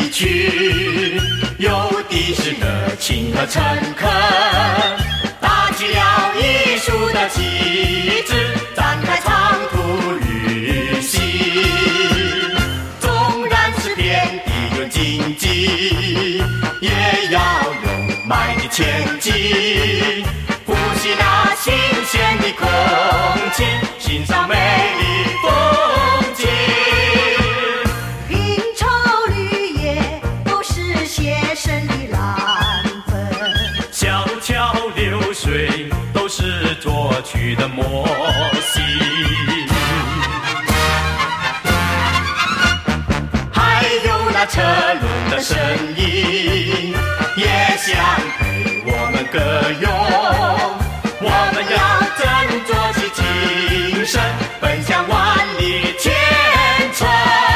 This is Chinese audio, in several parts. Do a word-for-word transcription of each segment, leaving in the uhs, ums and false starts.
离去，有的是热情和诚恳，打起了艺术的旗帜，展开长途旅行。纵然是遍地有荆棘，也要勇迈地前进，呼吸那新鲜的空气，欣赏美丽风景。 平潮绿叶都是写生的蓝粉， 小桥流水都是作曲的默契，还有那车轮的声音，也想陪我们歌咏。我们要振作起精神，奔向万里前程。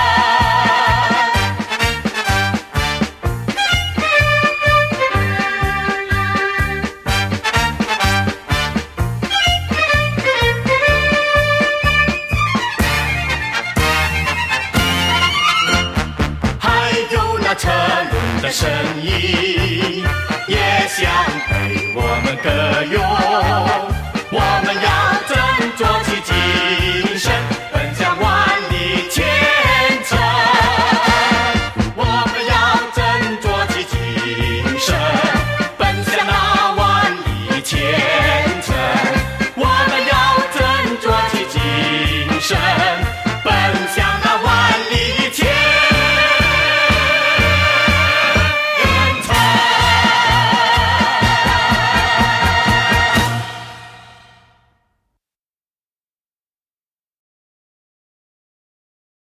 还有那车轮的声音，也想陪我们歌咏。